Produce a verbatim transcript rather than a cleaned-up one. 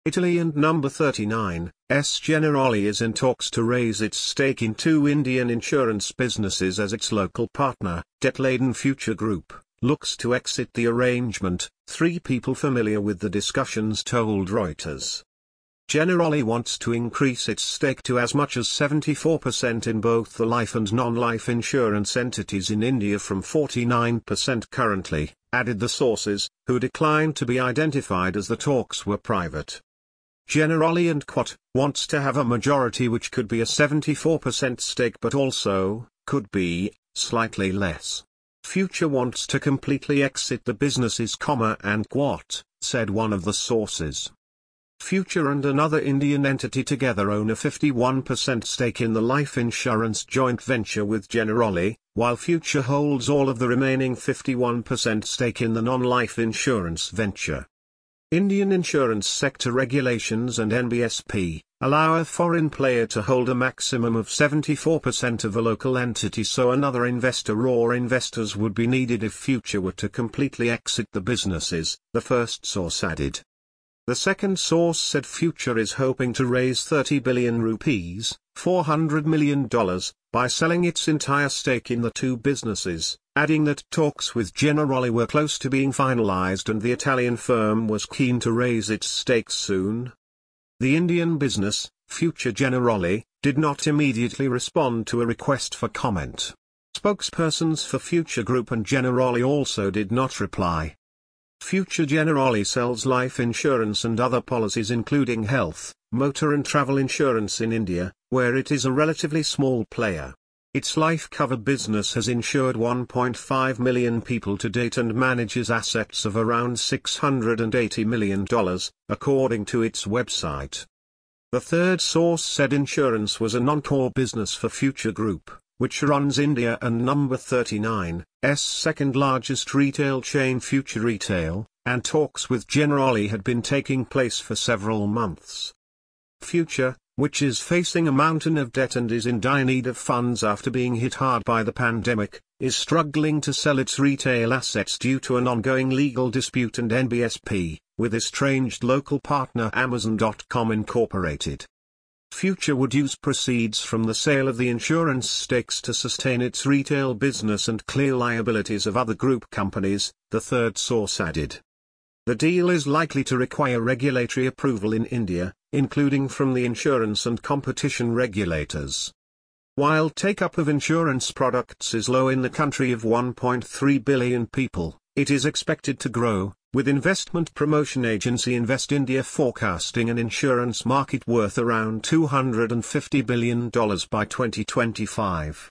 Italy and number thirty-nine, S. Generali is in talks to raise its stake in two Indian insurance businesses as its local partner. Debt-laden Future Group looks to exit the arrangement, three people familiar with the discussions told Reuters. Generali wants to increase its stake to as much as seventy-four percent in both the life and non-life insurance entities in India from forty-nine percent currently, added the sources, who declined to be identified as the talks were private. Generali and Quat wants to have a majority which could be a seventy-four percent stake but also, could be, slightly less. Future wants to completely exit the businesses, and Quat, said one of the sources. Future and another Indian entity together own a fifty-one percent stake in the life insurance joint venture with Generali, while Future holds all of the remaining fifty-one percent stake in the non-life insurance venture. Indian insurance sector regulations and N B S P allow a foreign player to hold a maximum of seventy-four percent of a local entity, so another investor or investors would be needed if Future were to completely exit the businesses, the first source added. The second source said Future is hoping to raise thirty billion rupees, four hundred million dollars, by selling its entire stake in the two businesses, adding that talks with Generali were close to being finalized and the Italian firm was keen to raise its stake soon. The Indian business, Future Generali, did not immediately respond to a request for comment. Spokespersons for Future Group and Generali also did not reply. Future Generali sells life insurance and other policies including health, motor and travel insurance in India, where it is a relatively small player. Its life cover business has insured one point five million people to date and manages assets of around six hundred eighty million dollars, according to its website. The third source said insurance was a non-core business for Future Group, which runs India and number thirty-nine's second largest retail chain Future Retail, and talks with Generali had been taking place for several months. Future, which is facing a mountain of debt and is in dire need of funds after being hit hard by the pandemic, is struggling to sell its retail assets due to an ongoing legal dispute and N B S P, with estranged local partner Amazon dot com Incorporated. Future would use proceeds from the sale of the insurance stakes to sustain its retail business and clear liabilities of other group companies, the third source added. The deal is likely to require regulatory approval in India, including from the insurance and competition regulators. While take-up of insurance products is low in the country of one point three billion people, it is expected to grow, with investment promotion agency Invest India forecasting an insurance market worth around two hundred fifty billion dollars by twenty twenty-five.